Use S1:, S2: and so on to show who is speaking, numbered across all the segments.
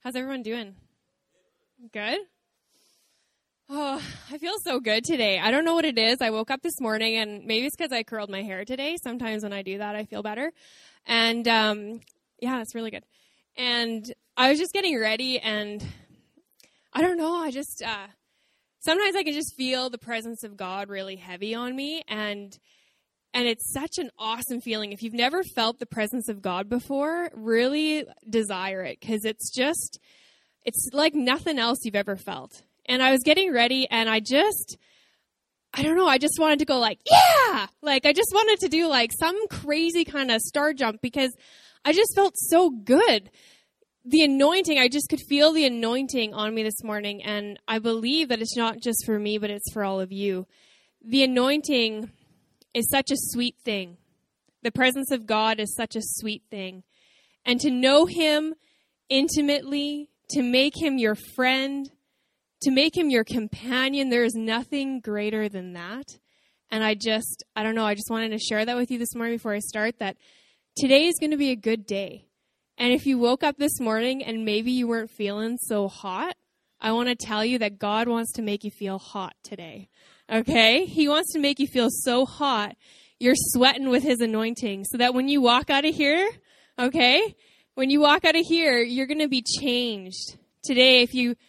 S1: How's everyone doing? Good? Oh, I feel so good today. I don't know what it is. I woke up this morning, and maybe it's because I curled my hair today. Sometimes when I do that, I feel better. And, yeah, it's really good. And I was just getting ready, and I don't know. I just, sometimes I can just feel the presence of God really heavy on me, and it's such an awesome feeling. If you've never felt the presence of God before, really desire it, because it's like nothing else you've ever felt. And I was getting ready, and I just wanted to go like, yeah! Like, I just wanted to do like some crazy kind of star jump, because I just felt so good. The anointing, I just could feel the anointing on me this morning, and I believe that it's not just for me, but it's for all of you. The anointing is such a sweet thing. The presence of God is such a sweet thing. And to know Him intimately, to make Him your friend, to make Him your companion, there is nothing greater than that. And I just wanted to share that with you this morning before I start, that today is going to be a good day. And if you woke up this morning and maybe you weren't feeling so hot, I want to tell you that God wants to make you feel hot today. Okay? He wants to make you feel so hot, you're sweating with His anointing, so that when you walk out of here, okay? When you walk out of here, you're going to be changed. Today,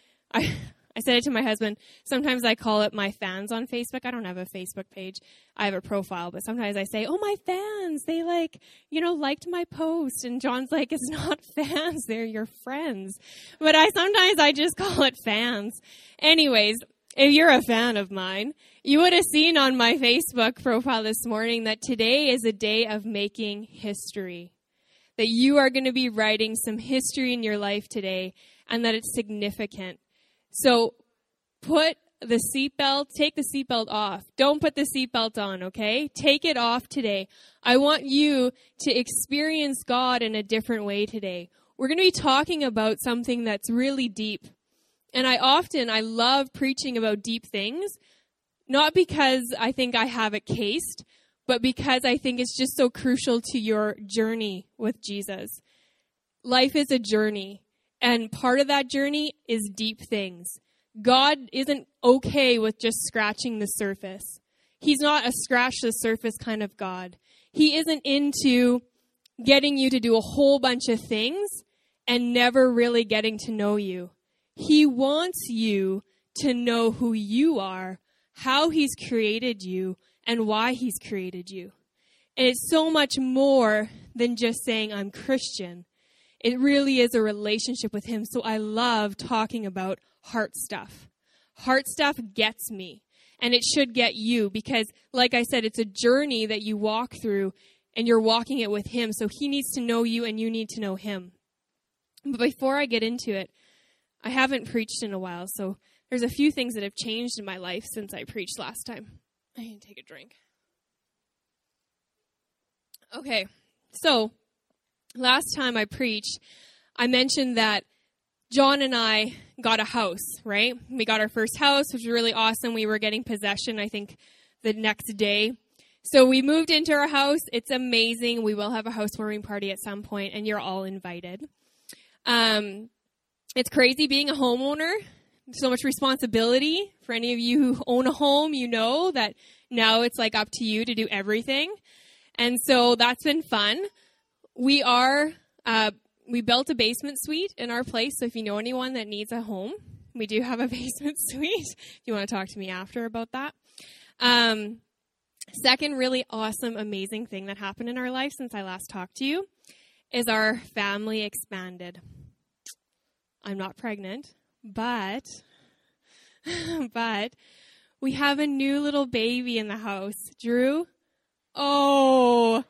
S1: I said it to my husband, sometimes I call it my fans on Facebook. I don't have a Facebook page. I have a profile, but sometimes I say, oh, my fans, they liked my post. And John's like, it's not fans, they're your friends. But sometimes I just call it fans. Anyways, if you're a fan of mine, you would have seen on my Facebook profile this morning that today is a day of making history. That you are going to be writing some history in your life today, and that it's significant. So take the seatbelt off. Don't put the seatbelt on, okay? Take it off today. I want you to experience God in a different way today. We're going to be talking about something that's really deep. And I love preaching about deep things, not because I think I have it cased, but because I think it's just so crucial to your journey with Jesus. Life is a journey, and part of that journey is deep things. God isn't okay with just scratching the surface. He's not a scratch the surface kind of God. He isn't into getting you to do a whole bunch of things and never really getting to know you. He wants you to know who you are, how He's created you, and why He's created you. And it's so much more than just saying, I'm Christian. It really is a relationship with Him. So I love talking about heart stuff. Heart stuff gets me, and it should get you, because, like I said, it's a journey that you walk through, and you're walking it with Him. So He needs to know you, and you need to know Him. But before I get into it, I haven't preached in a while, so there's a few things that have changed in my life since I preached last time. I need to take a drink. Okay, so last time I preached, I mentioned that John and I got a house, right? We got our first house, which was really awesome. We were getting possession, I think, the next day. So we moved into our house. It's amazing. We will have a housewarming party at some point, and you're all invited. It's crazy being a homeowner. So much responsibility. For any of you who own a home, you know that now it's like up to you to do everything. And so that's been fun. We built a basement suite in our place. So if you know anyone that needs a home, we do have a basement suite. If you want to talk to me after about that. Second really awesome, amazing thing that happened in our life since I last talked to you is our family expanded. I'm not pregnant, but we have a new little baby in the house. Drew? Oh,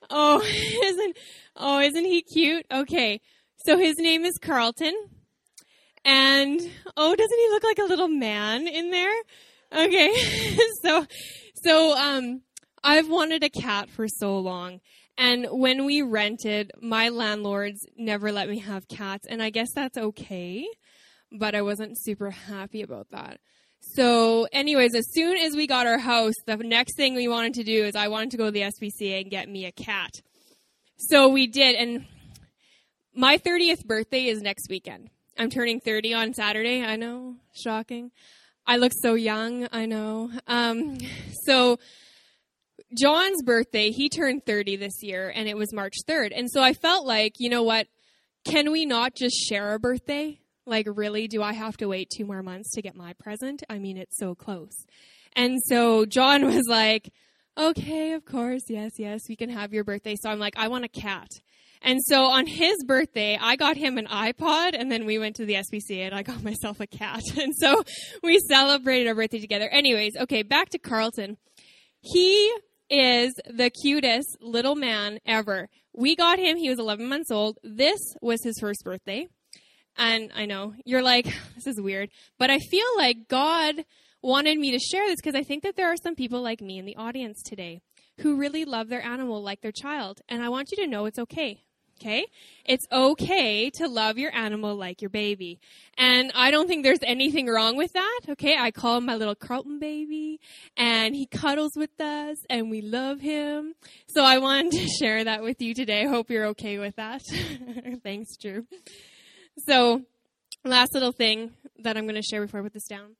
S1: isn't he cute? Okay. So his name is Carlton. And doesn't he look like a little man in there? Okay. So I've wanted a cat for so long. And when we rented, my landlords never let me have cats, and I guess that's okay, but I wasn't super happy about that. So anyways, as soon as we got our house, the next thing we wanted to do is I wanted to go to the SPCA and get me a cat. So we did, and my 30th birthday is next weekend. I'm turning 30 on Saturday. I know, shocking. I look so young. I know. So John's birthday, he turned 30 this year, and it was March 3rd. And so I felt like, you know what? Can we not just share a birthday? Like, really, do I have to wait 2 more months to get my present? I mean, it's so close. And so John was like, okay, of course, yes, we can have your birthday. So I'm like, I want a cat. And so on his birthday, I got him an iPod, and then we went to the SPCA, and I got myself a cat. And so we celebrated our birthday together. Anyways, okay, back to Carlton. He is the cutest little man ever. We got him, he was 11 months old. This was his first birthday. And I know, you're like, this is weird. But I feel like God wanted me to share this because I think that there are some people like me in the audience today who really love their animal like their child. And I want you to know it's okay. Okay? It's okay to love your animal like your baby. And I don't think there's anything wrong with that. Okay? I call him my little Carlton baby, and he cuddles with us, and we love him. So I wanted to share that with you today. I hope you're okay with that. Thanks, Drew. So, last little thing that I'm going to share before I put this down.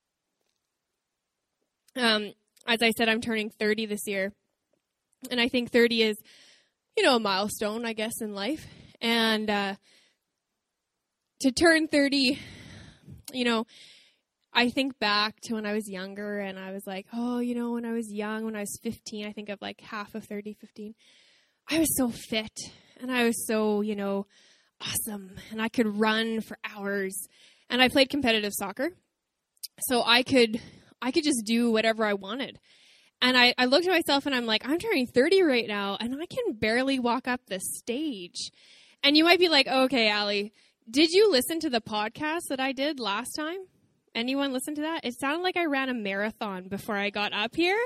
S1: As I said, I'm turning 30 this year. And I think 30 is, a milestone, I guess, in life. And to turn 30, I think back to when I was younger, and I was like, when I was young, when I was 15, I think of like half of 30, 15. I was so fit, and I was so, awesome, and I could run for hours. And I played competitive soccer, so I could just do whatever I wanted. And I looked at myself and I'm like, I'm turning 30 right now, and I can barely walk up the stage. And you might be like, okay, Allie, did you listen to the podcast that I did last time? Anyone listen to that? It sounded like I ran a marathon before I got up here.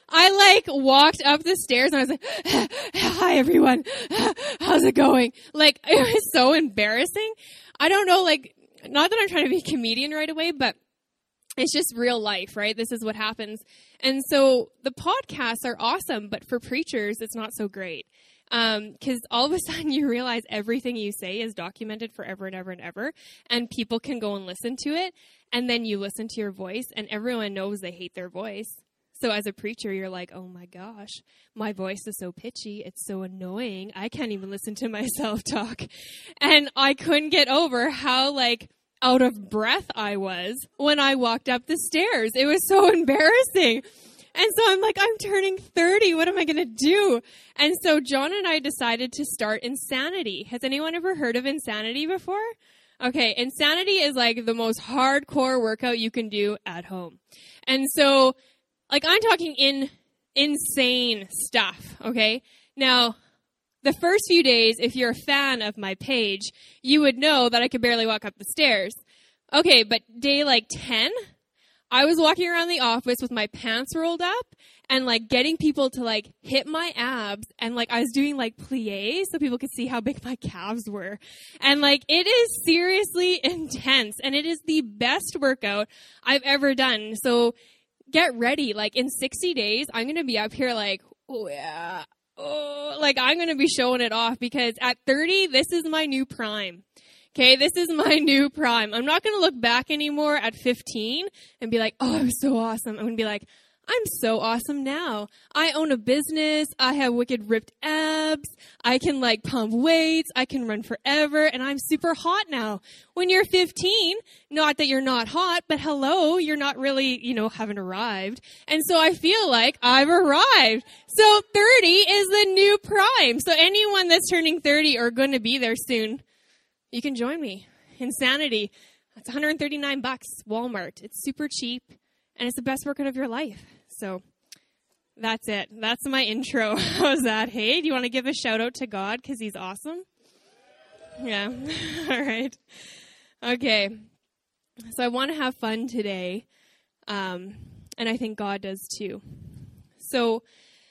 S1: I walked up the stairs and I was like, hi everyone. How's it going? It was so embarrassing. I don't know, not that I'm trying to be a comedian right away, but it's just real life, right? This is what happens. And so the podcasts are awesome, but for preachers, it's not so great. Because all of a sudden you realize everything you say is documented forever and ever and ever, and people can go and listen to it, and then you listen to your voice, and everyone knows they hate their voice. So as a preacher, you're like, oh my gosh, my voice is so pitchy, it's so annoying, I can't even listen to myself talk. And I couldn't get over how, out of breath I was when I walked up the stairs. It was so embarrassing. And so I'm like, I'm turning 30. What am I going to do? And so John and I decided to start Insanity. Has anyone ever heard of Insanity before? Okay, Insanity is the most hardcore workout you can do at home. And so, I'm talking insane stuff, okay? Now, the first few days, if you're a fan of my page, you would know that I could barely walk up the stairs. Okay, but day 10, I was walking around the office with my pants rolled up and getting people to hit my abs, and I was doing pliés so people could see how big my calves were. And it is seriously intense, and it is the best workout I've ever done. So get ready. In 60 days, I'm going to be up here oh yeah. Oh, I'm going to be showing it off, because at 30, this is my new prime. Okay, this is my new prime. I'm not going to look back anymore at 15 and be like, oh, I was so awesome. I'm going to be like, I'm so awesome now. I own a business. I have wicked ripped abs. I can pump weights. I can run forever. And I'm super hot now. When you're 15, not that you're not hot, but hello, you're not really, haven't arrived. And so I feel like I've arrived. So 30 is the new prime. So anyone that's turning 30 or going to be there soon, you can join me. Insanity. It's $139, Walmart. It's super cheap, and it's the best workout of your life. So that's it. That's my intro. How's that? Hey, do you want to give a shout out to God because he's awesome? Yeah. All right. Okay. So I want to have fun today, and I think God does too. So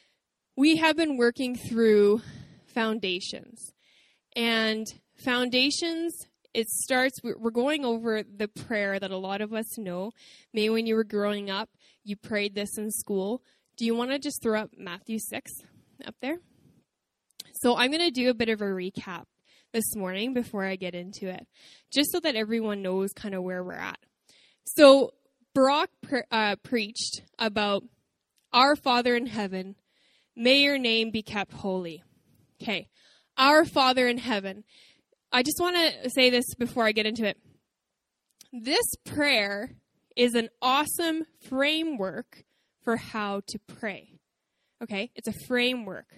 S1: we have been working through foundations, and foundations, it starts, we're going over the prayer that a lot of us know. Maybe when you were growing up, you prayed this in school. Do you want to just throw up Matthew 6 up there? So I'm going to do a bit of a recap. this morning before I get into it, just so that everyone knows kind of where we're at. So Brock preached about our Father in heaven, may your name be kept holy. Okay, our Father in heaven. I just want to say this before I get into it. This prayer is an awesome framework for how to pray. Okay, it's a framework.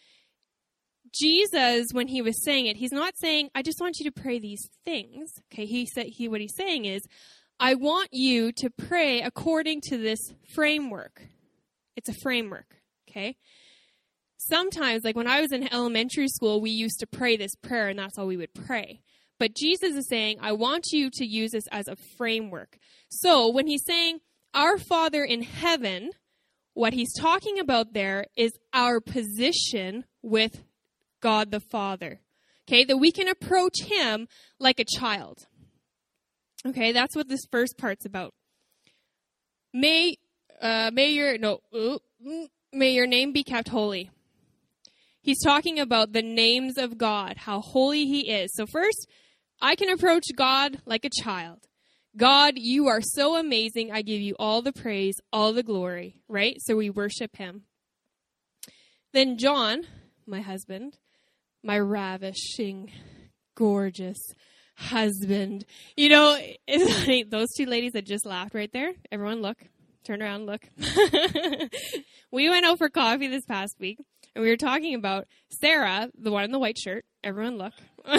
S1: Jesus, when he was saying it, he's not saying, I just want you to pray these things. Okay, what he's saying is, I want you to pray according to this framework. It's a framework, okay? Sometimes, like when I was in elementary school, we used to pray this prayer, and that's all we would pray. But Jesus is saying, I want you to use this as a framework. So when he's saying, our Father in heaven, what he's talking about there is our position with God the Father. Okay, that we can approach him like a child. Okay, that's what this first part's about. May your name be kept holy. He's talking about the names of God, how holy he is. So first, I can approach God like a child. God, you are so amazing. I give you all the praise, all the glory, right? So we worship him. Then John, my husband, my ravishing, gorgeous husband. You know, it's funny, those two ladies that just laughed right there. Everyone look. Turn around, look. We went out for coffee this past week, and we were talking about Sarah, the one in the white shirt. Everyone look.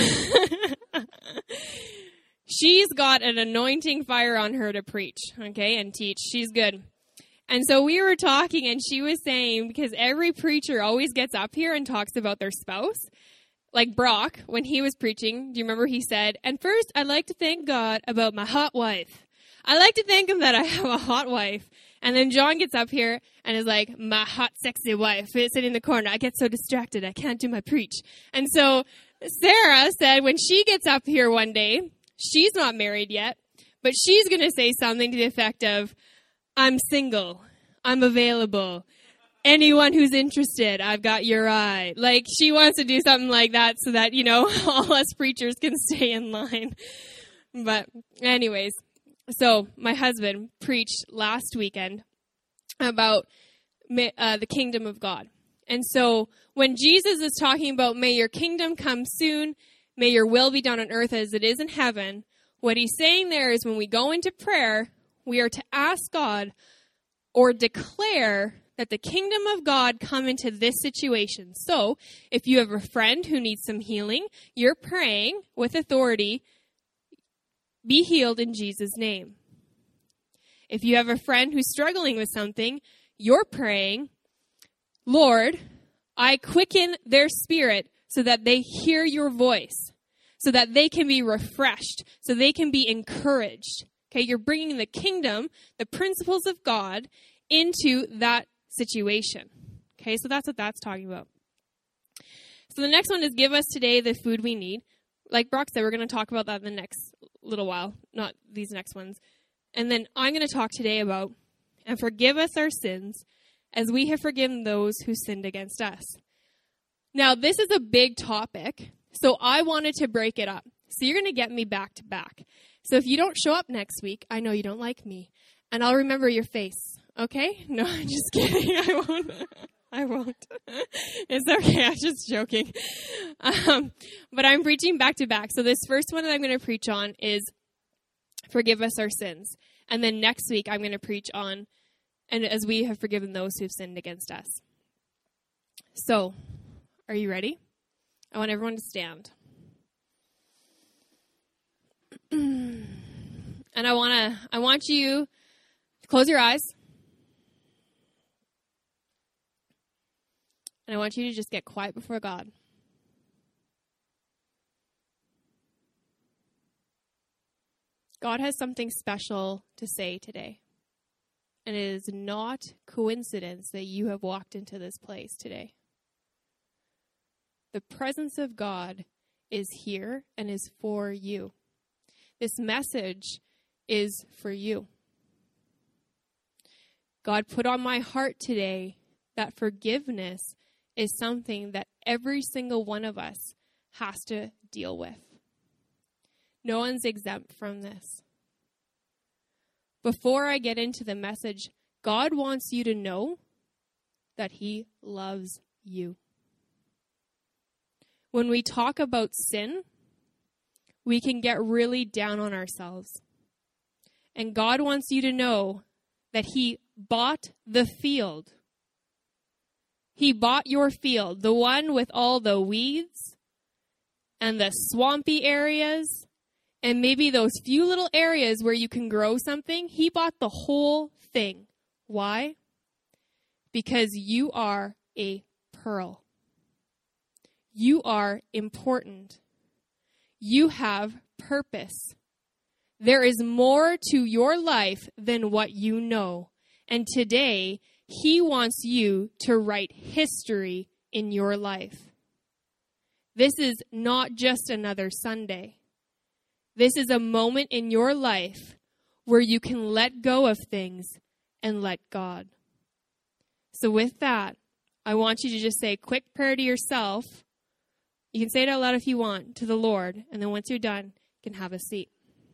S1: She's got an anointing fire on her to preach, okay, and teach. She's good. And so we were talking, and she was saying, because every preacher always gets up here and talks about their spouse. Like Brock, when he was preaching, do you remember he said, and first, I'd like to thank God about my hot wife. I like to thank him that I have a hot wife. And then John gets up here and is like, my hot, sexy wife is sitting in the corner. I get so distracted. I can't do my preach. And so Sarah said when she gets up here one day, she's not married yet, but she's going to say something to the effect of, I'm single. I'm available. Anyone who's interested, I've got your eye. Like, she wants to do something like that so that, you know, all us preachers can stay in line. But anyways, so my husband preached last weekend about the kingdom of God. And so when Jesus is talking about, may your kingdom come soon, may your will be done on earth as it is in heaven, what he's saying there is when we go into prayer, we are to ask God or declare that the kingdom of God come into this situation. So if you have a friend who needs some healing, you're praying with authority, be healed in Jesus' name. If you have a friend who's struggling with something, you're praying, Lord, I quicken their spirit so that they hear your voice, so that they can be refreshed, so they can be encouraged. Okay, you're bringing the kingdom, the principles of God, into that situation. Okay, so that's what that's talking about. So the next one is give us today the food we need. Like Brock said, we're going to talk about that in the next little while, not these next ones. And then I'm going to talk today about, and forgive us our sins as we have forgiven those who sinned against us. Now, this is a big topic, so I wanted to break it up. So you're going to get me back to back. So if you don't show up next week, I know you don't like me, and I'll remember your face. Okay? No, I'm just kidding. I won't. It's okay. I'm just joking. But I'm preaching back to back. So this first one that I'm going to preach on is forgive us our sins. And then next week I'm going to preach on, and as we have forgiven those who've sinned against us. So, are you ready? I want everyone to stand. And I want you to close your eyes. And I want you to just get quiet before God. God has something special to say today. And it is not coincidence that you have walked into this place today. The presence of God is here and is for you. This message is for you. God put on my heart today that forgiveness is something that every single one of us has to deal with. No one's exempt from this. Before I get into the message, God wants you to know that he loves you. When we talk about sin, we can get really down on ourselves. And God wants you to know that he bought the field. He bought your field, the one with all the weeds and the swampy areas and maybe those few little areas where you can grow something. He bought the whole thing. Why? Because you are a pearl. You are important. You have purpose. There is more to your life than what you know. And today, he wants you to write history in your life. This is not just another Sunday. This is a moment in your life where you can let go of things and let God. So with that, I want you to just say a quick prayer to yourself. You can say it out loud if you want, to the Lord. And then once you're done, you can have a seat.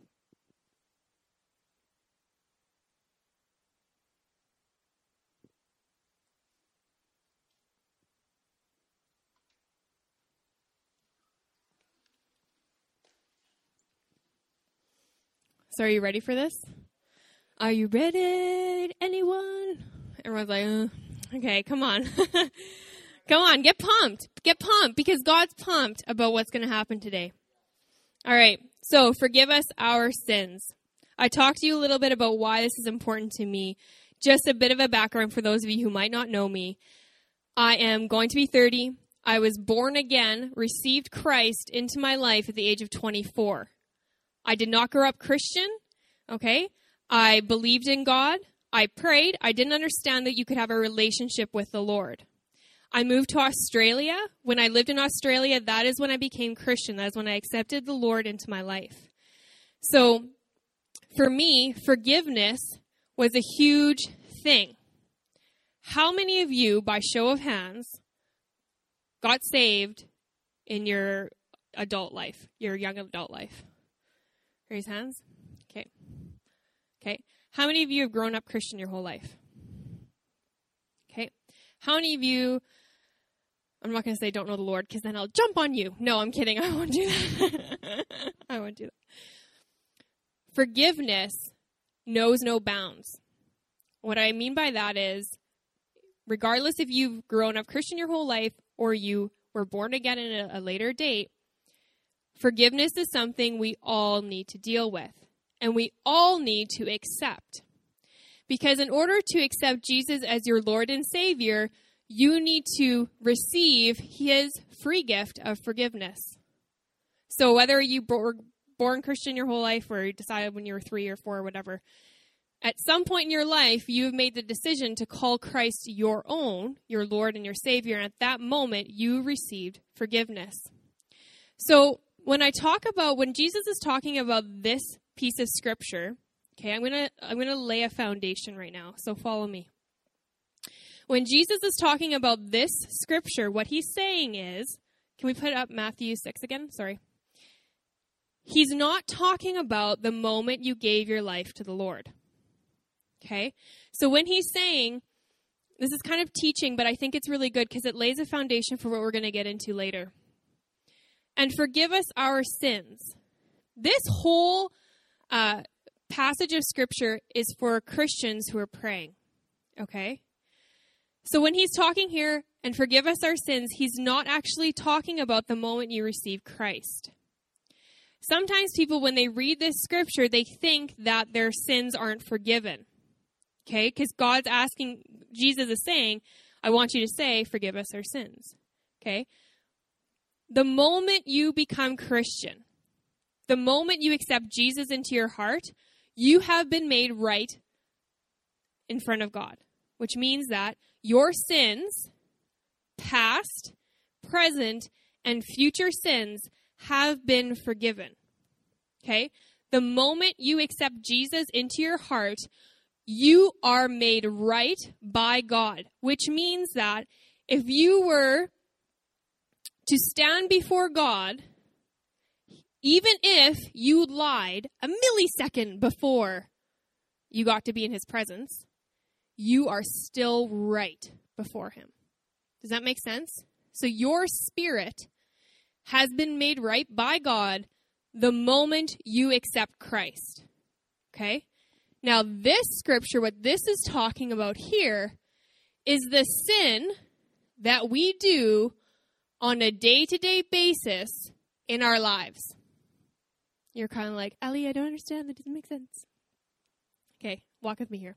S1: So are you ready for this? Are you ready, anyone? Everyone's like, okay, come on. Come on, get pumped. Get pumped because God's pumped about what's going to happen today. All right, so forgive us our sins. I talked to you a little bit about why this is important to me. Just a bit of a background for those of you who might not know me. I am going to be 30. I was born again, received Christ into my life at the age of 24. I did not grow up Christian, okay? I believed in God. I prayed. I didn't understand that you could have a relationship with the Lord. I moved to Australia. When I lived in Australia, that is when I became Christian. That is when I accepted the Lord into my life. So for me, forgiveness was a huge thing. How many of you, by show of hands, got saved in your adult life, your young adult life? Raise hands. Okay. Okay. How many of you have grown up Christian your whole life? Okay. How many of you, I'm not going to say don't know the Lord because then I'll jump on you. No, I'm kidding. I won't do that. I won't do that. Forgiveness knows no bounds. What I mean by that is, regardless if you've grown up Christian your whole life or you were born again in a later date, forgiveness is something we all need to deal with, and we all need to accept. Because in order to accept Jesus as your Lord and Savior, you need to receive his free gift of forgiveness. So whether you were born Christian your whole life or you decided when you were 3 or 4 or whatever, at some point in your life, you have made the decision to call Christ your own, your Lord and your Savior, and at that moment, you received forgiveness. So when Jesus is talking about this piece of scripture, okay, I'm gonna lay a foundation right now, so follow me. When Jesus is talking about this scripture, what he's saying is, can we put up Matthew 6 again? Sorry. He's not talking about the moment you gave your life to the Lord. Okay? So when he's saying, this is kind of teaching, but I think it's really good because it lays a foundation for what we're going to get into later. And forgive us our sins. This whole passage of scripture is for Christians who are praying. Okay? So when he's talking here, and forgive us our sins, he's not actually talking about the moment you receive Christ. Sometimes people, when they read this scripture, they think that their sins aren't forgiven. Okay? Because God's asking, Jesus is saying, I want you to say, forgive us our sins. Okay? The moment you become Christian, the moment you accept Jesus into your heart, you have been made right in front of God, which means that your sins, past, present, and future sins have been forgiven. Okay? The moment you accept Jesus into your heart, you are made right by God, which means that if you were to stand before God, even if you lied a millisecond before you got to be in his presence, you are still right before him. Does that make sense? So your spirit has been made right by God the moment you accept Christ. Okay? Now this scripture, what this is talking about here, is the sin that we do on a day-to-day basis in our lives. You're kind of like, Ellie, I don't understand. That doesn't make sense. Okay, walk with me here.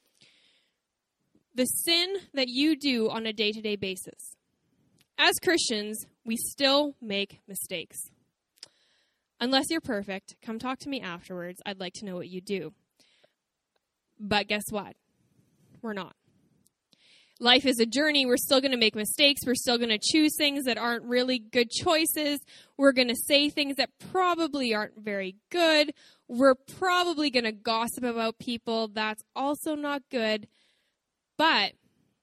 S1: The sin that you do on a day-to-day basis. As Christians, we still make mistakes. Unless you're perfect, come talk to me afterwards. I'd like to know what you do. But guess what? We're not. Life is a journey. We're still going to make mistakes. We're still going to choose things that aren't really good choices. We're going to say things that probably aren't very good. We're probably going to gossip about people. That's also not good. But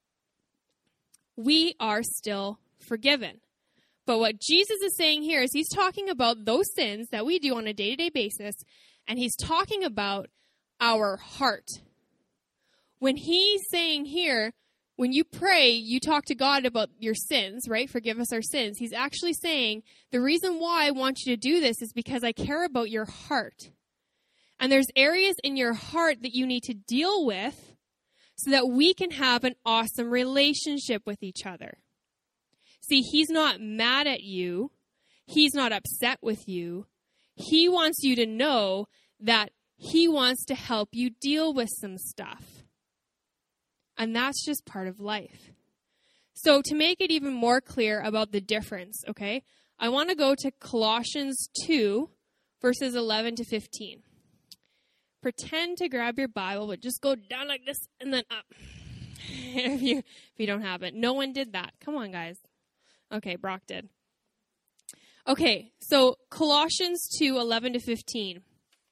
S1: we are still forgiven. But what Jesus is saying here is he's talking about those sins that we do on a day-to-day basis, and he's talking about our heart. When he's saying here, when you pray, you talk to God about your sins, right? Forgive us our sins. He's actually saying, the reason why I want you to do this is because I care about your heart. And there's areas in your heart that you need to deal with so that we can have an awesome relationship with each other. See, he's not mad at you. He's not upset with you. He wants you to know that he wants to help you deal with some stuff. And that's just part of life. So to make it even more clear about the difference, okay, I want to go to Colossians 2, verses 11 to 15. Pretend to grab your Bible, but just go down like this and then up. if you don't have it. No one did that. Come on, guys. Okay, Brock did. Okay, so Colossians 2, 11 to 15.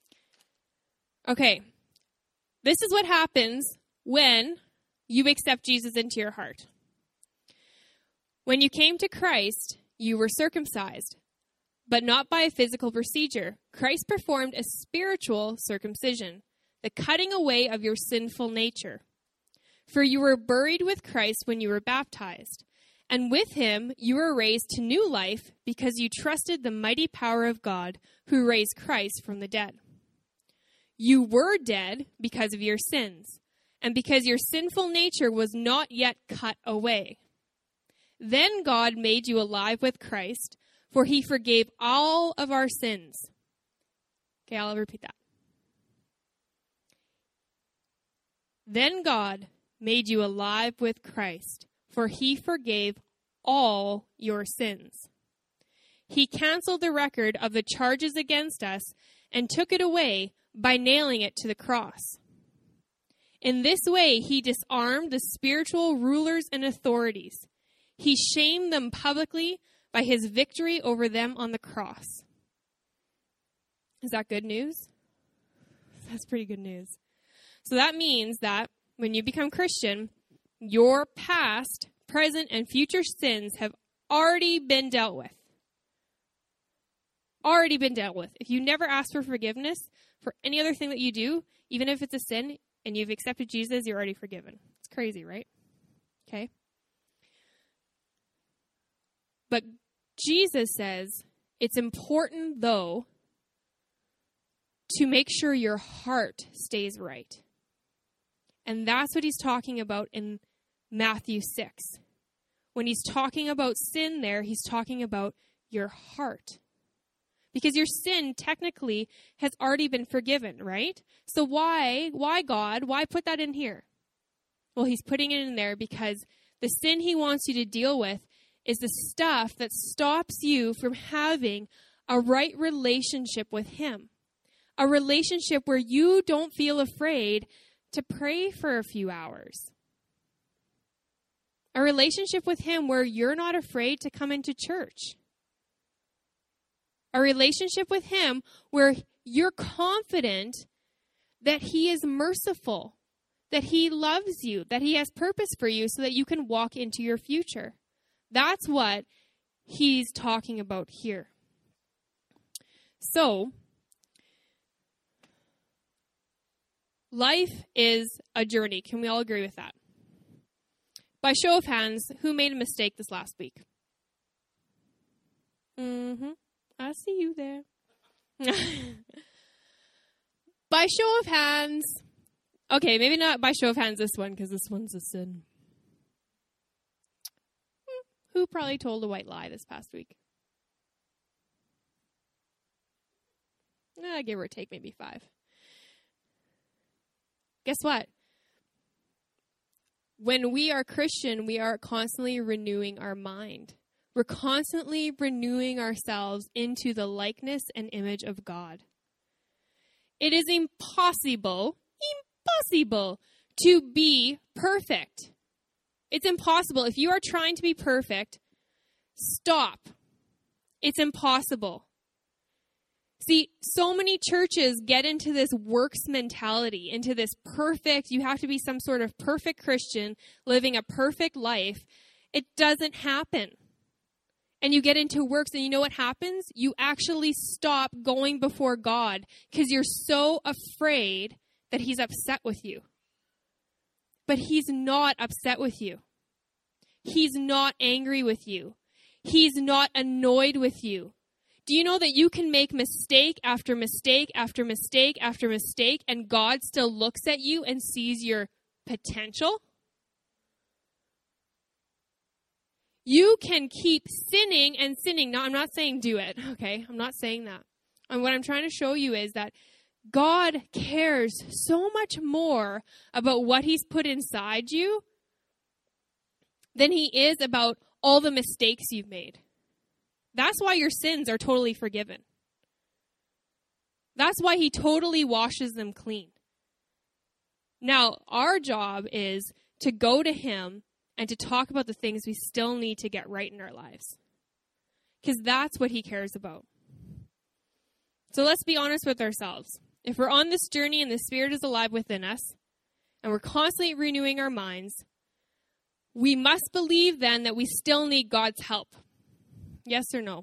S1: Okay, this is what happens when you accept Jesus into your heart. When you came to Christ, you were circumcised, but not by a physical procedure. Christ performed a spiritual circumcision, the cutting away of your sinful nature. For you were buried with Christ when you were baptized, and with him you were raised to new life because you trusted the mighty power of God who raised Christ from the dead. You were dead because of your sins, and because your sinful nature was not yet cut away. Then God made you alive with Christ, for he forgave all of our sins. Okay, I'll repeat that. Then God made you alive with Christ, for he forgave all your sins. He canceled the record of the charges against us and took it away by nailing it to the cross. In this way, he disarmed the spiritual rulers and authorities. He shamed them publicly by his victory over them on the cross. Is that good news? That's pretty good news. So that means that when you become Christian, your past, present, and future sins have already been dealt with. Already been dealt with. If you never ask for forgiveness for any other thing that you do, even if it's a sin, and you've accepted Jesus, you're already forgiven. It's crazy, right? Okay. But Jesus says it's important, though, to make sure your heart stays right. And that's what he's talking about in Matthew 6. When he's talking about sin there, he's talking about your heart. Because your sin technically has already been forgiven, right? So why God? Why put that in here? Well, he's putting it in there because the sin he wants you to deal with is the stuff that stops you from having a right relationship with him. A relationship where you don't feel afraid to pray for a few hours. A relationship with him where you're not afraid to come into church. A relationship with him where you're confident that he is merciful, that he loves you, that he has purpose for you so that you can walk into your future. That's what he's talking about here. So, life is a journey. Can we all agree with that? By show of hands, who made a mistake this last week? I see you there. By show of hands. Okay, maybe not by show of hands this one, because this one's a sin. Who probably told a white lie this past week? Give or take, maybe 5. Guess what? When we are Christian, we are constantly renewing our mind. We're constantly renewing ourselves into the likeness and image of God. It is impossible to be perfect. It's impossible. If you are trying to be perfect, stop. It's impossible. See, so many churches get into this works mentality, into this perfect, you have to be some sort of perfect Christian living a perfect life. It doesn't happen. And you get into works, and you know what happens? You actually stop going before God because you're so afraid that he's upset with you. But he's not upset with you. He's not angry with you. He's not annoyed with you. Do you know that you can make mistake after mistake after mistake after mistake, and God still looks at you and sees your potential? You can keep sinning and sinning. Now, I'm not saying do it, okay? I'm not saying that. And what I'm trying to show you is that God cares so much more about what he's put inside you than he is about all the mistakes you've made. That's why your sins are totally forgiven. That's why he totally washes them clean. Now, our job is to go to him and to talk about the things we still need to get right in our lives. Because that's what he cares about. So let's be honest with ourselves. If we're on this journey and the Spirit is alive within us, and we're constantly renewing our minds, we must believe then that we still need God's help. Yes or no?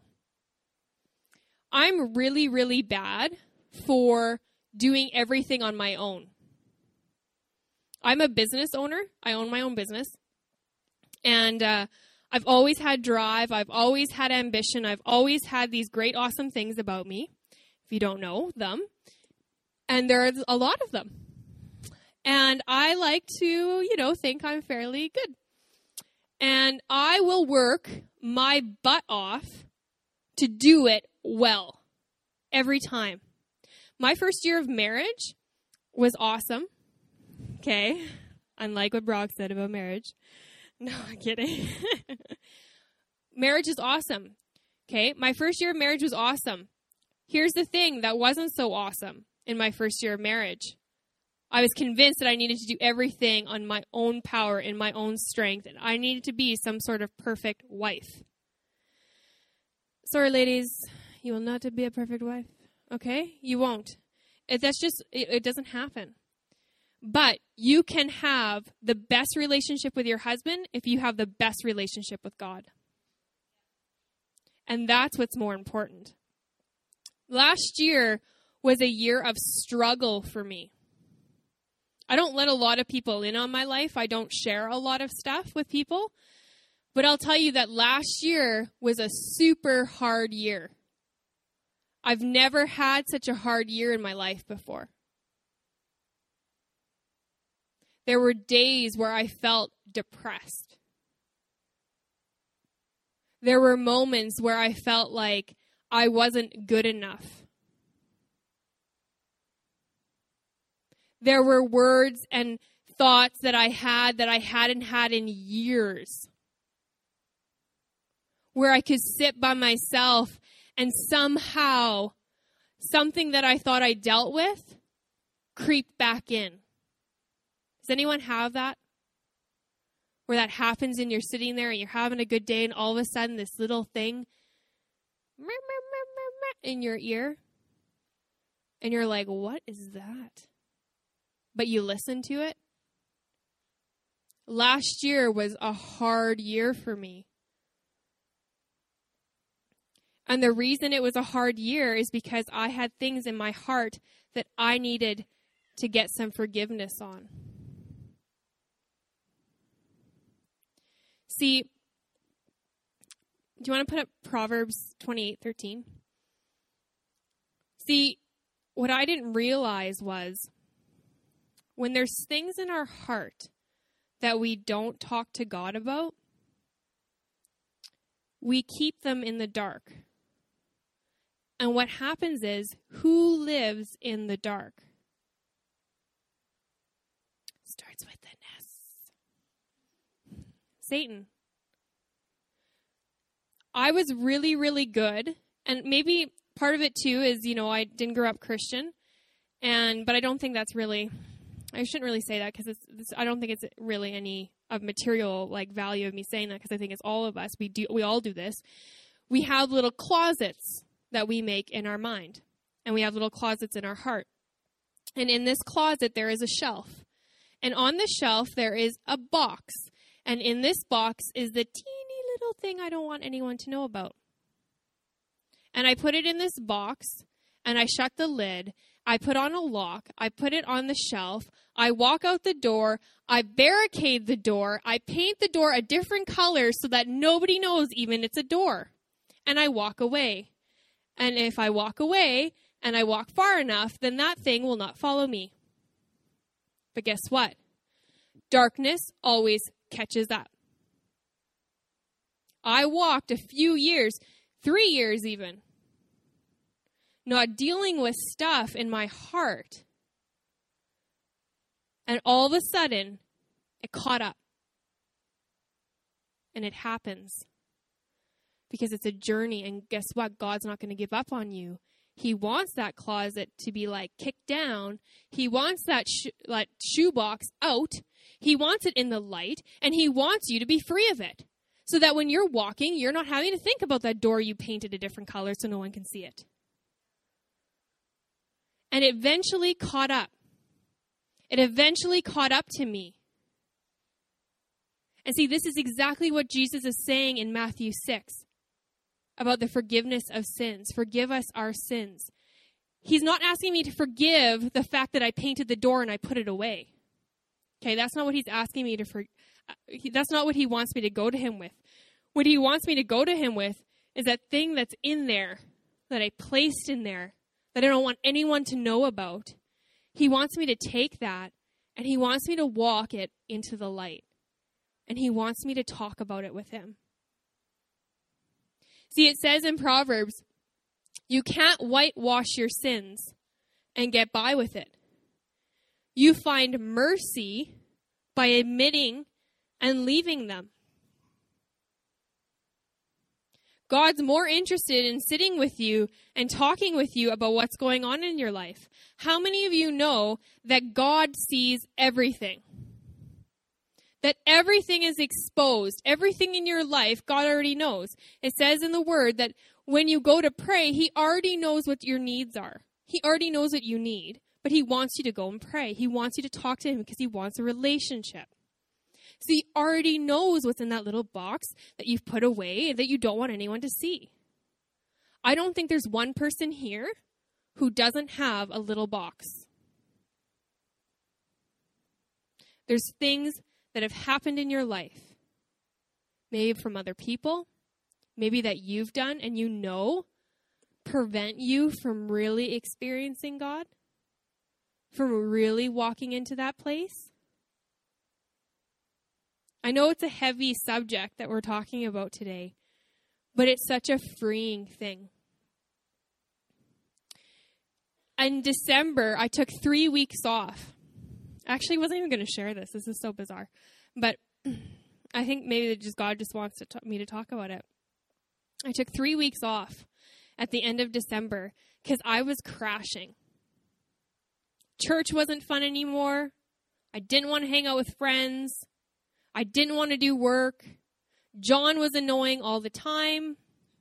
S1: I'm really, really bad for doing everything on my own. I'm a business owner. I own my own business. And I've always had drive. I've always had ambition. I've always had these great, awesome things about me, if you don't know them. And there are a lot of them. And I like to, think I'm fairly good. And I will work my butt off to do it well every time. My first year of marriage was awesome. Okay. Unlike what Brock said about marriage. No, I'm kidding. Marriage is awesome. Okay. My first year of marriage was awesome. Here's the thing that wasn't so awesome in my first year of marriage. I was convinced that I needed to do everything on my own power, in my own strength, and I needed to be some sort of perfect wife. Sorry, ladies, you will not be a perfect wife, okay? You won't. It doesn't happen. But you can have the best relationship with your husband if you have the best relationship with God. And that's what's more important. Last year was a year of struggle for me. I don't let a lot of people in on my life. I don't share a lot of stuff with people. But I'll tell you that last year was a super hard year. I've never had such a hard year in my life before. There were days where I felt depressed. There were moments where I felt like I wasn't good enough. There were words and thoughts that I hadn't had in years. Where I could sit by myself and somehow something that I thought I dealt with creeped back in. Does anyone have that? Where that happens and you're sitting there and you're having a good day and all of a sudden this little thing in your ear. And you're like, what is that? But you listen to it. Last year was a hard year for me. And the reason it was a hard year is because I had things in my heart that I needed to get some forgiveness on. See, do you want to put up Proverbs 28:13? See, what I didn't realize was when there's things in our heart that we don't talk to God about, we keep them in the dark. And what happens is, who lives in the dark? Starts with an S. Satan. I was really, really good. And maybe part of it too is, I didn't grow up Christian. But I don't think that's really, I shouldn't really say that because I don't think it's really any of material value of me saying that, because I think it's all of us. We all do this. We have little closets that we make in our mind, and we have little closets in our heart. And in this closet there is a shelf. And on the shelf there is a box. And in this box is the teeny little thing I don't want anyone to know about. And I put it in this box, and I shut the lid. I put on a lock. I put it on the shelf. I walk out the door. I barricade the door. I paint the door a different color so that nobody knows even it's a door. And I walk away. And if I walk away and I walk far enough, then that thing will not follow me. But guess what? Darkness always catches up. I walked a few years, 3 years even, not dealing with stuff in my heart. And all of a sudden, it caught up. And it happens. Because it's a journey, and guess what? God's not going to give up on you. He wants that closet to be kicked down. He wants that shoebox out. He wants it in the light, and he wants you to be free of it. So that when you're walking, you're not having to think about that door you painted a different color so no one can see it. And it eventually caught up. It eventually caught up to me. And see, this is exactly what Jesus is saying in Matthew 6 about the forgiveness of sins. Forgive us our sins. He's not asking me to forgive the fact that I painted the door and I put it away. Okay, that's not what he's asking me to that's not what he wants me to go to him with. What he wants me to go to him with is that thing that's in there, that I placed in there, that I don't want anyone to know about. He wants me to take that, and he wants me to walk it into the light. And he wants me to talk about it with him. See, it says in Proverbs, you can't whitewash your sins and get by with it. You find mercy by admitting and leaving them. God's more interested in sitting with you and talking with you about what's going on in your life. How many of you know that God sees everything? That everything is exposed. Everything in your life, God already knows. It says in the Word that when you go to pray, he already knows what your needs are. He already knows what you need, but he wants you to go and pray. He wants you to talk to him because he wants a relationship. So he already knows what's in that little box that you've put away that you don't want anyone to see. I don't think there's one person here who doesn't have a little box. There's things that have happened in your life, maybe from other people, maybe that you've done and prevent you from really experiencing God, from really walking into that place. I know it's a heavy subject that we're talking about today, but it's such a freeing thing. In December, I took 3 weeks off. I actually wasn't even going to share this. This is so bizarre. But I think maybe God just wants me to talk about it. I took 3 weeks off at the end of December because I was crashing. Church wasn't fun anymore. I didn't want to hang out with friends. I didn't want to do work. John was annoying all the time.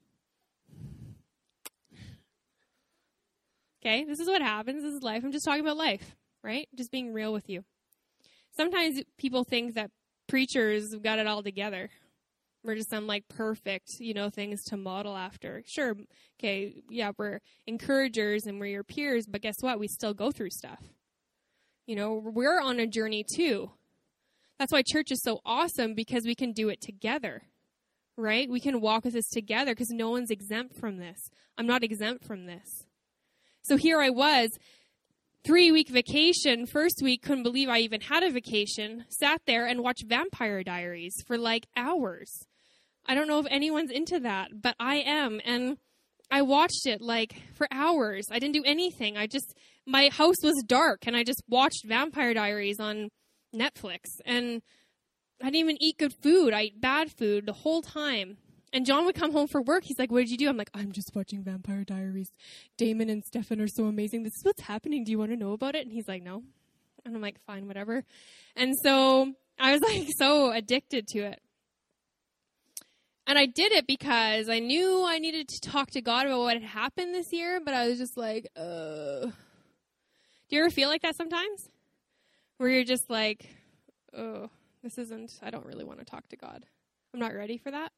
S1: Okay, this is what happens. This is life. I'm just talking about life, right? Just being real with you. Sometimes people think that preachers have got it all together. We're just some like perfect, things to model after. Sure, okay, yeah, we're encouragers and we're your peers, but guess what? We still go through stuff. We're on a journey too. That's why church is so awesome, because we can do it together, right? We can walk with this together because no one's exempt from this. I'm not exempt from this. So here I was, 3-week vacation. First week, couldn't believe I even had a vacation. Sat there and watched Vampire Diaries for like hours. I don't know if anyone's into that, but I am. And I watched it like for hours. I didn't do anything. My house was dark and I just watched Vampire Diaries on Netflix. And I didn't even eat good food. I ate bad food the whole time. And John would come home for work. He's like, what did you do? I'm like, I'm just watching Vampire Diaries. Damon and Stefan are so amazing. This is what's happening. Do you want to know about it? And he's like, no. And I'm like, fine, whatever. And so I was like so addicted to it. And I did it because I knew I needed to talk to God about what had happened this year. But I was just like, Do you ever feel like that sometimes? Where you're just like, I don't really want to talk to God. I'm not ready for that.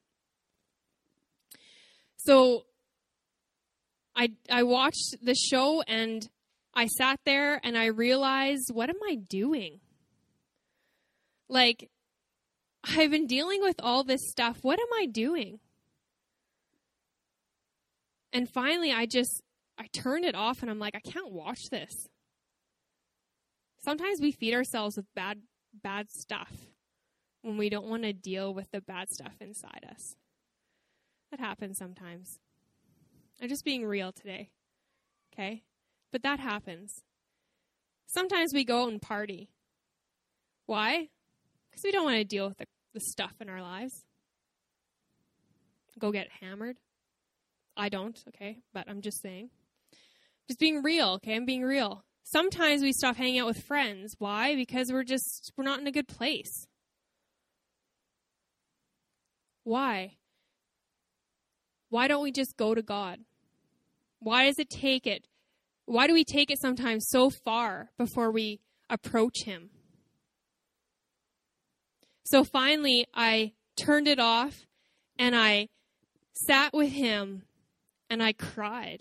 S1: So I watched the show and I sat there and I realized, what am I doing? Like, I've been dealing with all this stuff. What am I doing? And finally, I turned it off and I'm like, I can't watch this. Sometimes we feed ourselves with bad stuff when we don't want to deal with the bad stuff inside us. That happens sometimes. I'm just being real today, okay? But that happens. Sometimes we go out and party. Why? Because we don't want to deal with the stuff in our lives. Go get hammered. I don't, okay? But I'm just saying. Just being real, okay? I'm being real. Sometimes we stop hanging out with friends. Why? Because we're not in a good place. Why? Why don't we just go to God? Why do we take it sometimes so far before we approach him? So finally, I turned it off and I sat with him and I cried.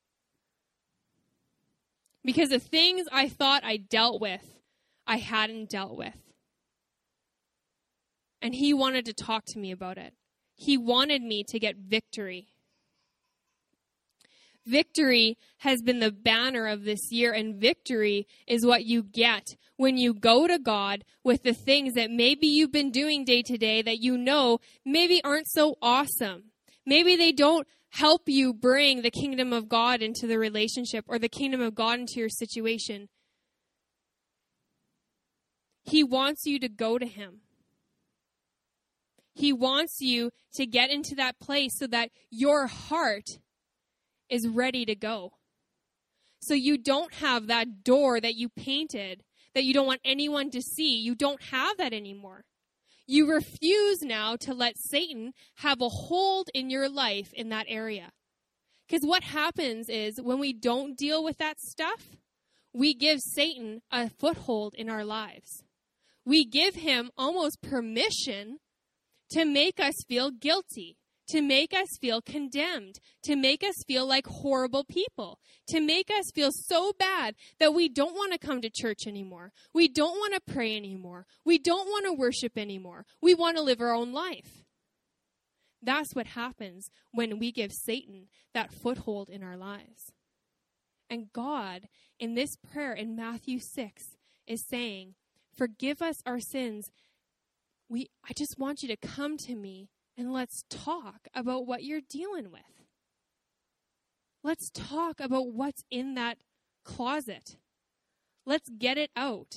S1: Because the things I thought I dealt with, I hadn't dealt with. And he wanted to talk to me about it. He wanted me to get victory. Victory has been the banner of this year, and victory is what you get when you go to God with the things that maybe you've been doing day to day that you know maybe aren't so awesome. Maybe they don't help you bring the kingdom of God into the relationship or the kingdom of God into your situation. He wants you to go to him. He wants you to get into that place so that your heart is ready to go. So you don't have that door that you painted that you don't want anyone to see. You don't have that anymore. You refuse now to let Satan have a hold in your life in that area. Because what happens is when we don't deal with that stuff, we give Satan a foothold in our lives. We give him almost permission to make us feel guilty, to make us feel condemned, to make us feel like horrible people, to make us feel so bad that we don't want to come to church anymore. We don't want to pray anymore. We don't want to worship anymore. We want to live our own life. That's what happens when we give Satan that foothold in our lives. And God, in this prayer in Matthew 6, is saying, forgive us our sins. I just want you to come to me and let's talk about what you're dealing with. Let's talk about what's in that closet. Let's get it out.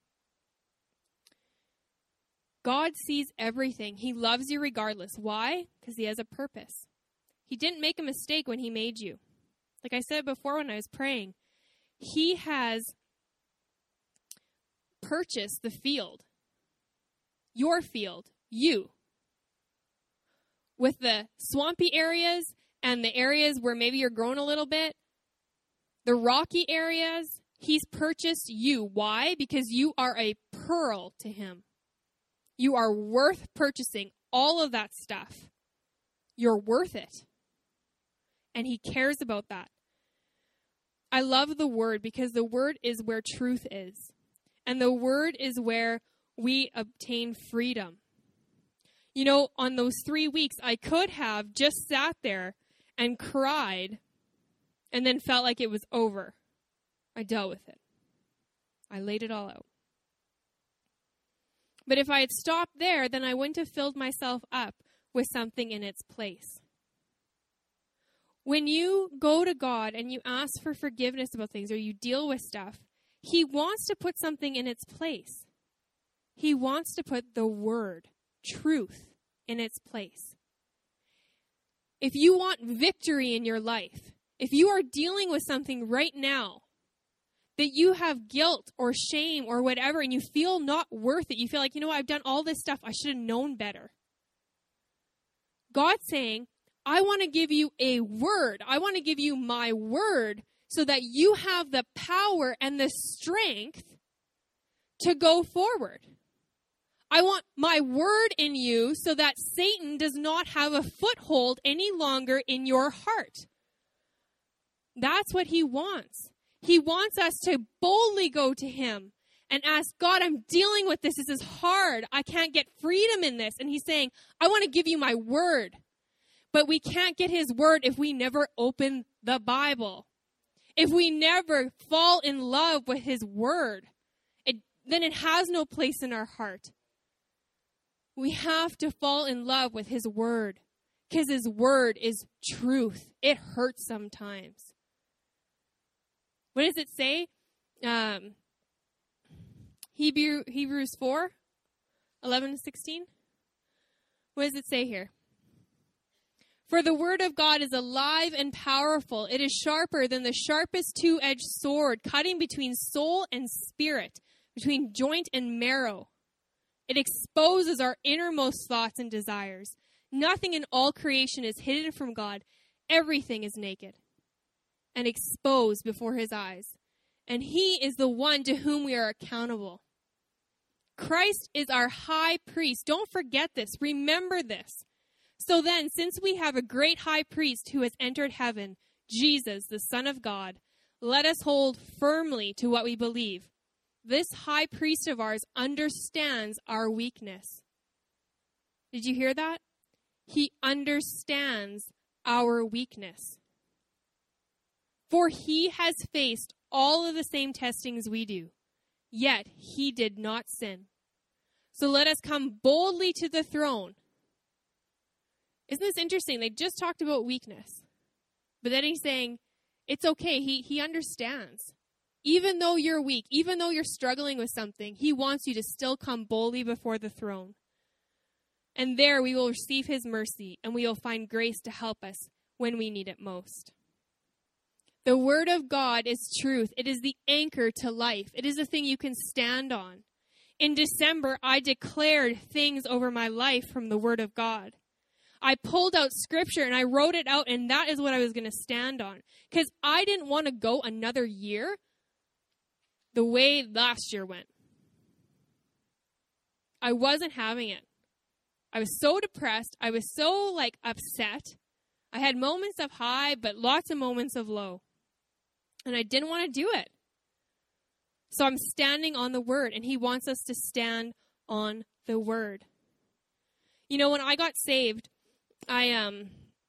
S1: God sees everything. He loves you regardless. Why? Because he has a purpose. He didn't make a mistake when he made you. Like I said before when I was praying, he has purchased the field. Your field. You. With the swampy areas and the areas where maybe you're growing a little bit, the rocky areas, he's purchased you. Why? Because you are a pearl to him. You are worth purchasing. all of that stuff, you're worth it. And he cares about that. I love the word because the word is where truth is. And the word is where we obtain freedom. You know, on those 3 weeks, I could have just sat there and cried and then felt like it was over. I dealt with it. I laid it all out. But if I had stopped there, then I wouldn't have filled myself up with something in its place. When you go to God and you ask for forgiveness about things or you deal with stuff, he wants to put something in its place. He wants to put the word, truth, in its place. If you want victory in your life, if you are dealing with something right now that you have guilt or shame or whatever and you feel not worth it, you feel like, you know what, I've done all this stuff, I should have known better. God's saying, I want to give you a word. I want to give you my word so that you have the power and the strength to go forward. I want my word in you so that Satan does not have a foothold any longer in your heart. That's what he wants. He wants us to boldly go to him and ask, God, I'm dealing with this. This is hard. I can't get freedom in this. And he's saying, I want to give you my word. But we can't get his word if we never open the Bible. If we never fall in love with his word, then it has no place in our heart. We have to fall in love with his word because his word is truth. It hurts sometimes. What does it say? Hebrews 4, 11 to 16. What does it say here? For the word of God is alive and powerful. It is sharper than the sharpest two-edged sword, cutting between soul and spirit, between joint and marrow. It exposes our innermost thoughts and desires. Nothing in all creation is hidden from God. Everything is naked and exposed before his eyes. And he is the one to whom we are accountable. Christ is our high priest. Don't forget this. Remember this. So then, since we have a great high priest who has entered heaven, Jesus, the Son of God, let us hold firmly to what we believe. This high priest of ours understands our weakness. Did you hear that? He understands our weakness. For he has faced all of the same testings we do, yet he did not sin. So let us come boldly to the throne. Isn't this interesting? They just talked about weakness. But then he's saying, it's okay. He understands. Even though you're weak, even though you're struggling with something, he wants you to still come boldly before the throne. And there we will receive his mercy, and we will find grace to help us when we need it most. The word of God is truth. It is the anchor to life. It is the thing you can stand on. In December, I declared things over my life from the word of God. I pulled out scripture and I wrote it out, and that is what I was going to stand on. Because I didn't want to go another year the way last year went. I wasn't having it. I was so depressed. I was so upset. I had moments of high, but lots of moments of low. And I didn't want to do it. So I'm standing on the word, and he wants us to stand on the word. You know, when I got saved, I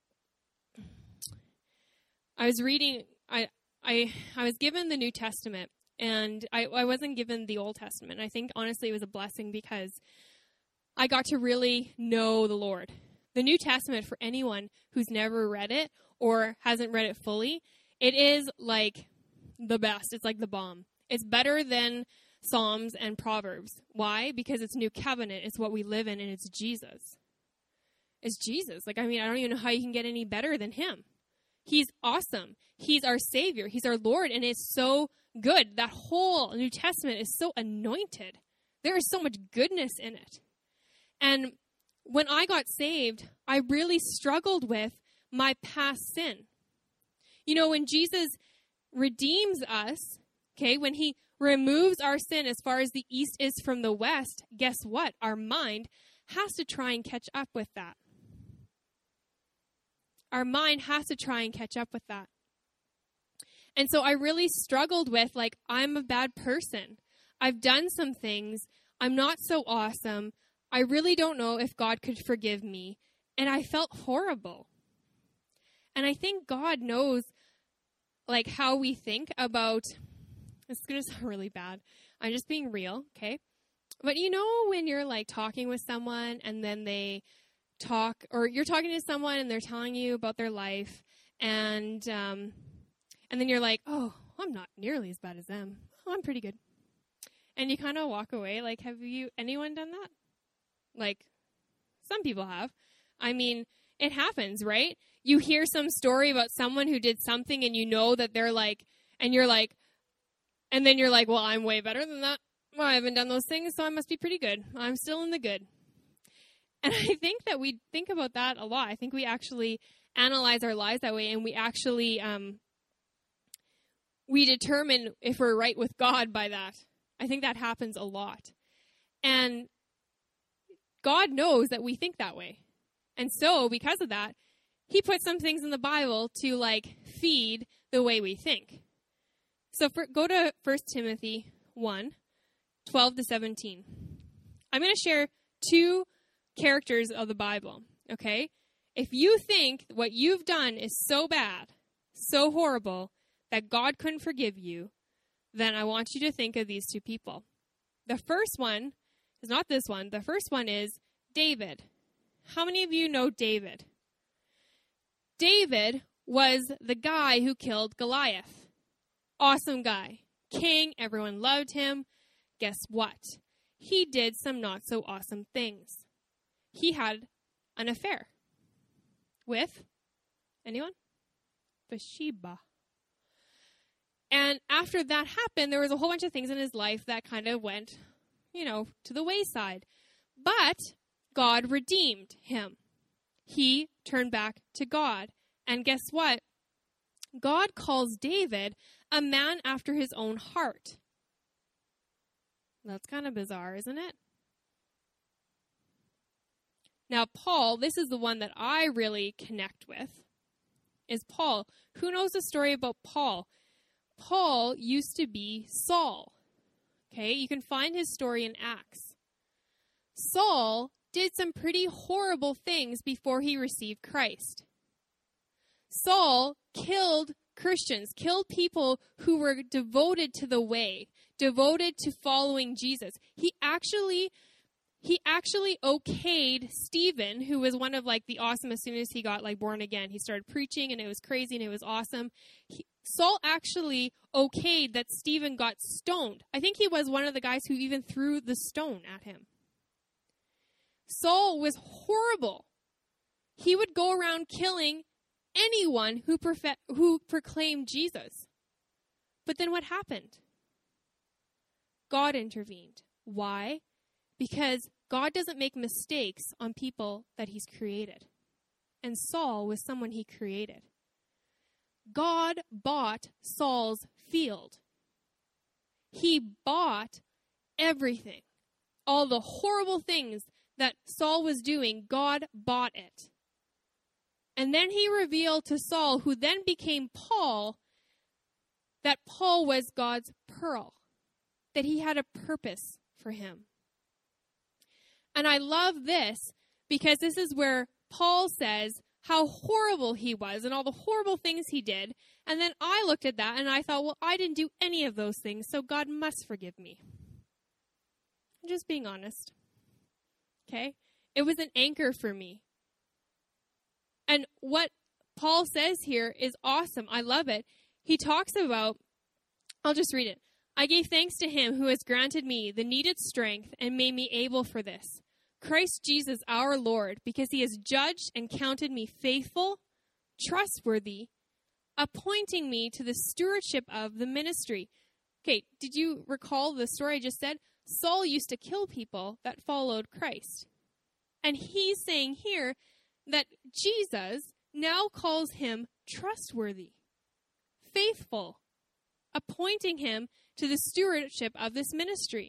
S1: was reading, I was given the New Testament, and I wasn't given the Old Testament. I think, honestly, it was a blessing because I got to really know the Lord. The New Testament, for anyone who's never read it or hasn't read it fully, it is like the best. It's like the bomb. It's better than Psalms and Proverbs. Why? Because it's New Covenant. It's what we live in, and it's Jesus. It's Jesus. I don't even know how you can get any better than him. He's awesome. He's our Savior. He's our Lord, and it's so good. That whole New Testament is so anointed. There is so much goodness in it. And when I got saved, I really struggled with my past sin. You know, when Jesus redeems us, okay, when he removes our sin as far as the east is from the west, guess what? Our mind has to try and catch up with that. Our mind has to try and catch up with that. And so I really struggled with, like, I'm a bad person. I've done some things. I'm not so awesome. I really don't know if God could forgive me. And I felt horrible. And I think God knows, like, how we think about, it's going to sound really bad. I'm just being real, okay? But you know when you're, like, talking with someone and then they talk, or you're talking to someone and they're telling you about their life, and then you're like, oh, I'm not nearly as bad as them. Oh, I'm pretty good. And you kind of walk away. Like, have anyone done that? Like, some people have. I mean, it happens, right? You hear some story about someone who did something and you know that they're like, and you're like, and then you're like, well, I'm way better than that. Well, I haven't done those things, so I must be pretty good. I'm still in the good. And I think that we think about that a lot. I think we actually analyze our lives that way, and we actually, we determine if we're right with God by that. I think that happens a lot. And God knows that we think that way. And so, because of that, he put some things in the Bible to, like, feed the way we think. So go to 1 Timothy 1, 12 to 17. I'm going to share two characters of the Bible, okay? If you think what you've done is so bad, so horrible, that God couldn't forgive you, then I want you to think of these two people. The first one is not this one. The first one is David. How many of you know David? David was the guy who killed Goliath. Awesome guy. King, everyone loved him. Guess what? He did some not so awesome things. He had an affair with, anyone? Bathsheba. And after that happened, there was a whole bunch of things in his life that kind of went, to the wayside. But God redeemed him. He turned back to God. And guess what? God calls David a man after his own heart. That's kind of bizarre, isn't it? Now, Paul, this is the one that I really connect with, is Paul. Who knows the story about Paul? Paul used to be Saul. Okay, you can find his story in Acts. Saul did some pretty horrible things before he received Christ. Saul killed Christians, killed people who were devoted to the way, devoted to following Jesus. He actually okayed Stephen, who was one of, like, the awesome, as soon as he got, like, born again. He started preaching, and it was crazy, and it was awesome. Saul actually okayed that Stephen got stoned. I think he was one of the guys who even threw the stone at him. Saul was horrible. He would go around killing anyone who proclaimed Jesus. But then what happened? God intervened. Why? Because God doesn't make mistakes on people that he's created. And Saul was someone he created. God bought Saul's field. He bought everything. All the horrible things that Saul was doing, God bought it. And then he revealed to Saul, who then became Paul, that Paul was God's pearl, that he had a purpose for him. And I love this because this is where Paul says how horrible he was and all the horrible things he did. And then I looked at that and I thought, well, I didn't do any of those things, so God must forgive me. I'm just being honest. Okay? It was an anchor for me. And what Paul says here is awesome. I love it. He talks about, I'll just read it. I gave thanks to him who has granted me the needed strength and made me able for this. Christ Jesus our Lord, because he has judged and counted me faithful, trustworthy, appointing me to the stewardship of the ministry. Okay, did you recall the story I just said? Saul used to kill people that followed Christ. And he's saying here that Jesus now calls him trustworthy, faithful, appointing him to the stewardship of this ministry.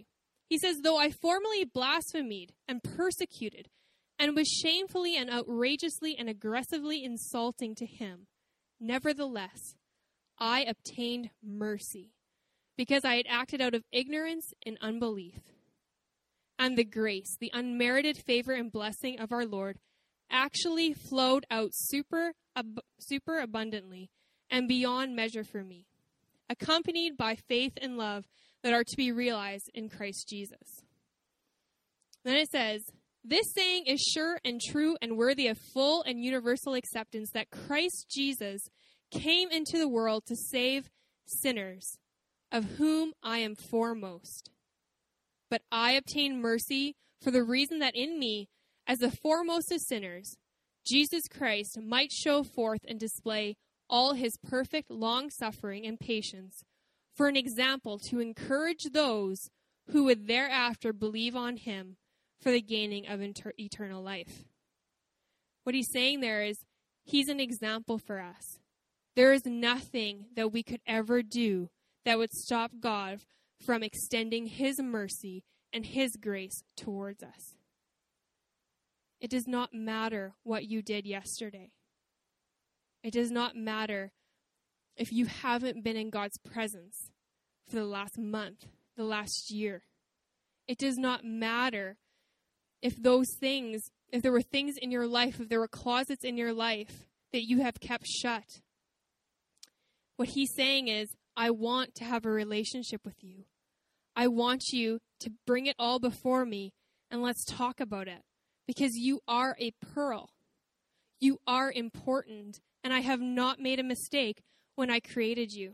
S1: He says, though I formerly blasphemed and persecuted and was shamefully and outrageously and aggressively insulting to him, nevertheless, I obtained mercy because I had acted out of ignorance and unbelief. And the grace, the unmerited favor and blessing of our Lord actually flowed out super abundantly and beyond measure for me, accompanied by faith and love that are to be realized in Christ Jesus. Then it says, this saying is sure and true and worthy of full and universal acceptance that Christ Jesus came into the world to save sinners, of whom I am foremost. But I obtained mercy for the reason that in me, as the foremost of sinners, Jesus Christ might show forth and display all his perfect long-suffering and patience for an example to encourage those who would thereafter believe on him for the gaining of eternal life. What he's saying there is he's an example for us. There is nothing that we could ever do that would stop God from extending his mercy and his grace towards us. It does not matter what you did yesterday. It does not matter if you haven't been in God's presence for the last month, the last year. It does not matter if there were things in your life, if there were closets in your life that you have kept shut. What he's saying is, I want to have a relationship with you. I want you to bring it all before me and let's talk about it. Because you are a pearl. You are important. And I have not made a mistake when I created you.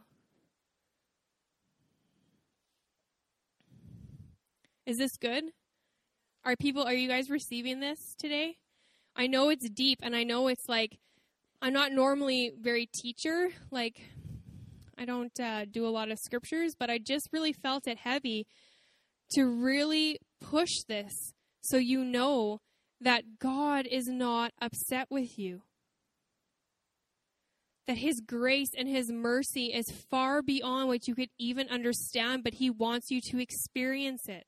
S1: Is this good? Are you guys receiving this today? I know it's deep, and I know it's like, I'm not normally very teacher. Like, I don't do a lot of scriptures, but I just really felt it heavy to really push this so you know that God is not upset with you. That his grace and his mercy is far beyond what you could even understand, but he wants you to experience it.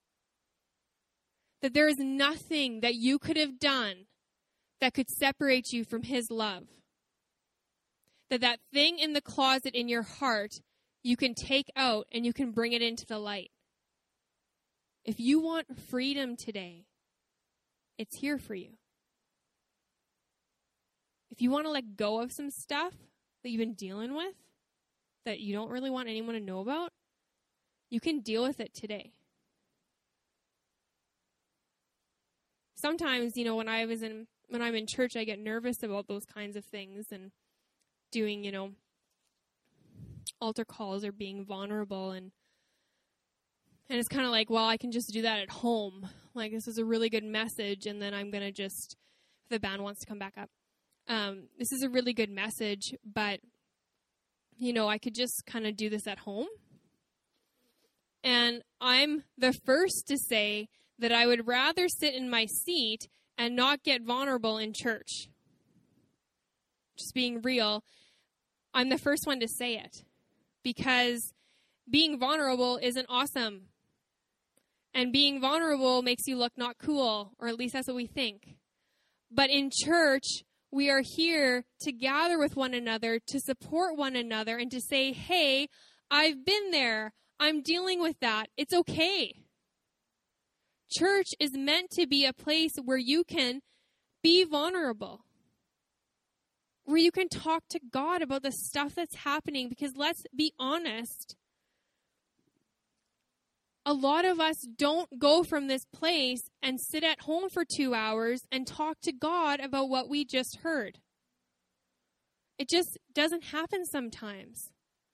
S1: That there is nothing that you could have done that could separate you from his love. That thing in the closet in your heart, you can take out and you can bring it into the light. If you want freedom today, it's here for you. If you want to let go of some stuff that you've been dealing with, that you don't really want anyone to know about, you can deal with it today. Sometimes, when I'm in church, I get nervous about those kinds of things and doing, altar calls or being vulnerable. And it's kind of like, well, I can just do that at home. Like, this is a really good message, and then I'm going to if the band wants to come back up. This is a really good message, but, I could just kind of do this at home. And I'm the first to say that I would rather sit in my seat and not get vulnerable in church. Just being real, I'm the first one to say it. Because being vulnerable isn't awesome. And being vulnerable makes you look not cool, or at least that's what we think. But in church, we are here to gather with one another, to support one another, and to say, hey, I've been there. I'm dealing with that. It's okay. Church is meant to be a place where you can be vulnerable, where you can talk to God about the stuff that's happening, because let's be honest, a lot of us don't go from this place and sit at home for 2 hours and talk to God about what we just heard. It just doesn't happen sometimes.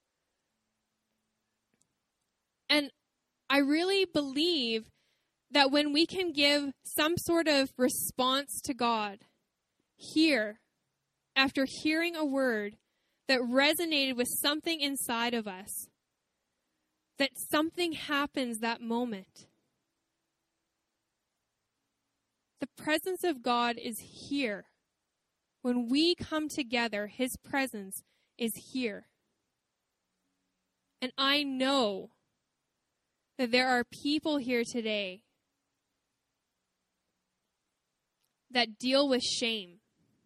S1: And I really believe that when we can give some sort of response to God here, after hearing a word that resonated with something inside of us, that something happens that moment. The presence of God is here. When we come together, his presence is here. And I know that there are people here today that deal with shame,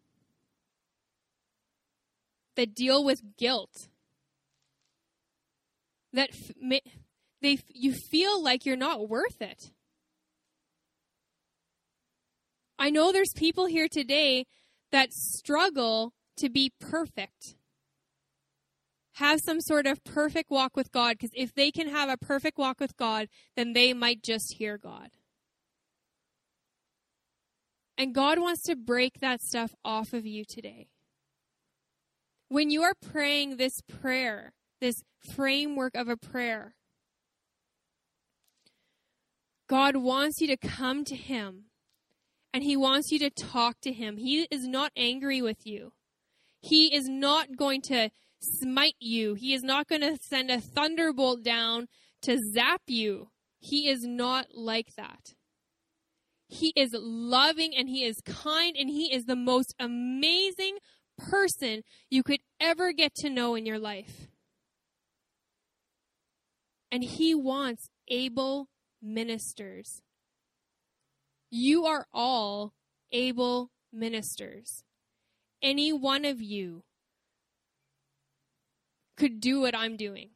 S1: that deal with guilt, that you feel like you're not worth it. I know there's people here today that struggle to be perfect, have some sort of perfect walk with God, because if they can have a perfect walk with God, then they might just hear God. And God wants to break that stuff off of you today. When you are praying this prayer, this framework of a prayer, God wants you to come to him, and he wants you to talk to him. He is not angry with you. He is not going to smite you. He is not going to send a thunderbolt down to zap you. He is not like that. He is loving and he is kind and he is the most amazing person you could ever get to know in your life. And he wants able ministers. You are all able ministers. Any one of you could do what I'm doing.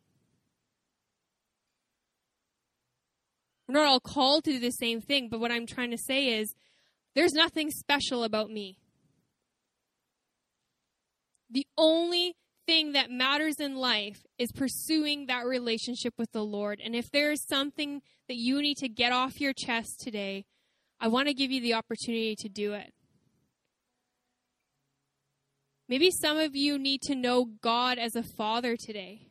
S1: We're not all called to do the same thing, but what I'm trying to say is there's nothing special about me. The only thing that matters in life is pursuing that relationship with the Lord. And if there is something that you need to get off your chest today, I want to give you the opportunity to do it. Maybe some of you need to know God as a father today.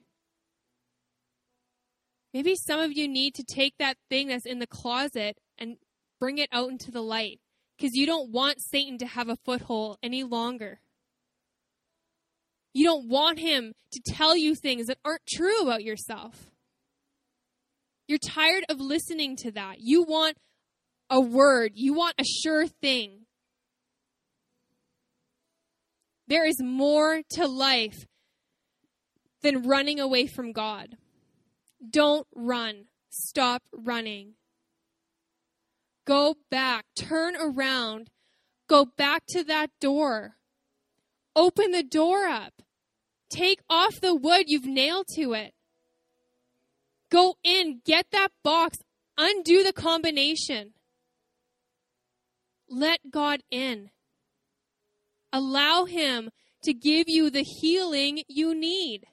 S1: Maybe some of you need to take that thing that's in the closet and bring it out into the light, because you don't want Satan to have a foothold any longer. You don't want him to tell you things that aren't true about yourself. You're tired of listening to that. You want a word. You want a sure thing. There is more to life than running away from God. Don't run. Stop running. Go back. Turn around. Go back to that door. Open the door up. Take off the wood you've nailed to it. Go in. Get that box. Undo the combination. Let God in. Allow him to give you the healing you need.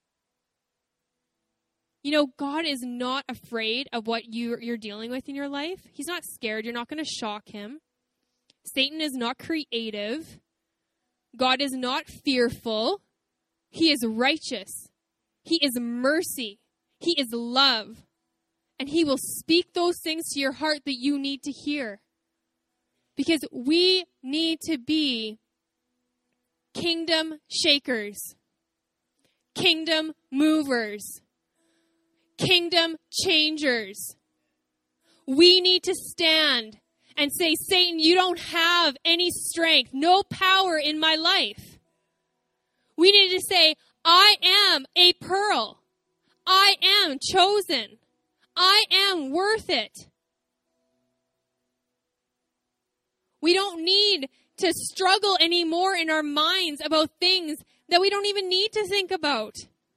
S1: You know, God is not afraid of what you're dealing with in your life. He's not scared. You're not going to shock him. Satan is not creative. God is not fearful. He is righteous. He is mercy. He is love. And he will speak those things to your heart that you need to hear. Because we need to be kingdom shakers, kingdom movers, kingdom changers. We need to stand and say, Satan, you don't have any strength, no power in my life. We need to say, I am a pearl. I am chosen. I am worth it. We don't need to struggle anymore in our minds about things that we don't even need to think about.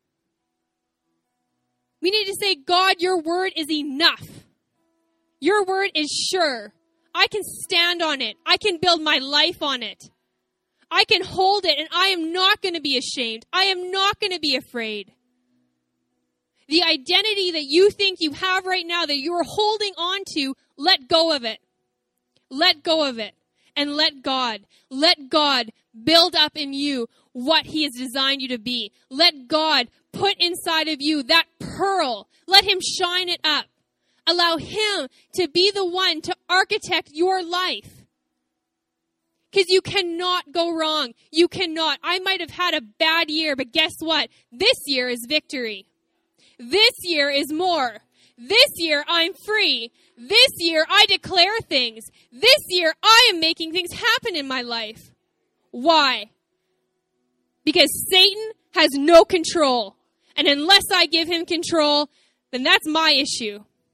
S1: We need to say, God, your word is enough. Your word is sure. I can stand on it. I can build my life on it. I can hold it, and I am not going to be ashamed. I am not going to be afraid. The identity that you think you have right now that you are holding on to, let go of it. Let go of it. And let God build up in you what he has designed you to be. Let God put inside of you that pearl. Let him shine it up. Allow him to be the one to architect your life. Because you cannot go wrong. You cannot. I might have had a bad year, but guess what? This year is victory. This year is more. This year I'm free. This year I declare things. This year I am making things happen in my life. Why? Because Satan has no control. And unless I give him control, then that's my issue.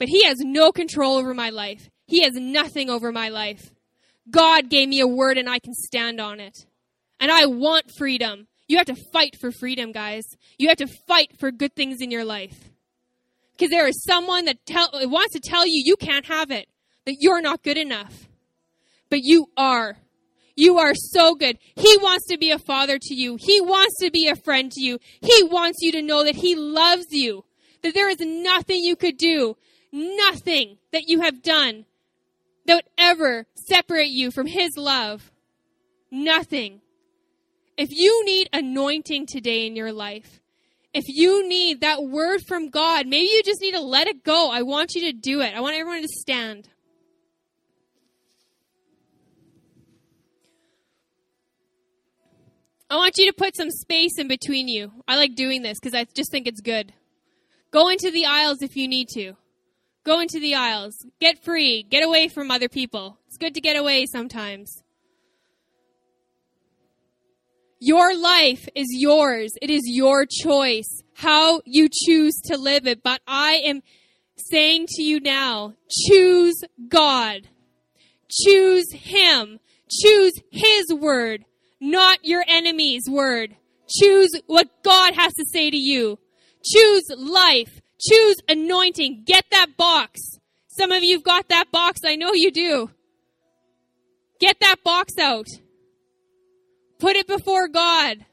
S1: But he has no control over my life. He has nothing over my life. God gave me a word and I can stand on it. And I want freedom. You have to fight for freedom, guys. You have to fight for good things in your life. Because there is someone that wants to tell you you can't have it, that you're not good enough. But you are. You are so good. He wants to be a father to you. He wants to be a friend to you. He wants you to know that he loves you, that there is nothing you could do, nothing that you have done that would ever separate you from his love. Nothing. If you need anointing today in your life, if you need that word from God, maybe you just need to let it go. I want you to do it. I want everyone to stand. I want you to put some space in between you. I like doing this because I just think it's good. Go into the aisles if you need to. Go into the aisles. Get free. Get away from other people. It's good to get away sometimes. Your life is yours. It is your choice how you choose to live it. But I am saying to you now, choose God. Choose him. Choose his word, not your enemy's word. Choose what God has to say to you. Choose life. Choose anointing. Get that box. Some of you have got that box. I know you do. Get that box out. Put it before God.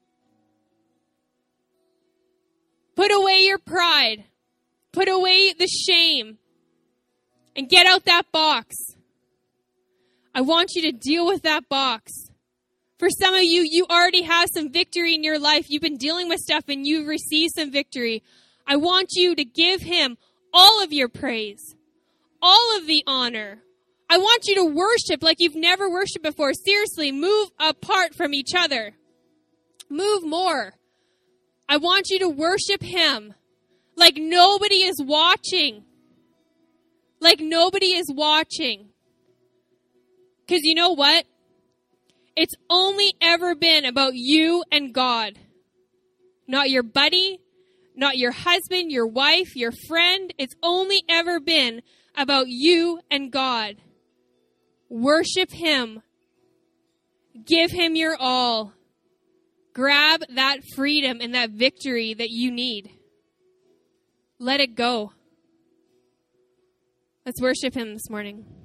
S1: Put away your pride. Put away the shame. And get out that box. I want you to deal with that box. For some of you, you already have some victory in your life. You've been dealing with stuff and you've received some victory. I want you to give him all of your praise, all of the honor. I want you to worship like you've never worshiped before. Seriously, move apart from each other. Move more. I want you to worship him like nobody is watching. Like nobody is watching. Because you know what? It's only ever been about you and God. Not your buddy, not your husband, your wife, your friend. It's only ever been about you and God. Worship him. Give him your all. Grab that freedom and that victory that you need. Let it go. Let's worship him this morning.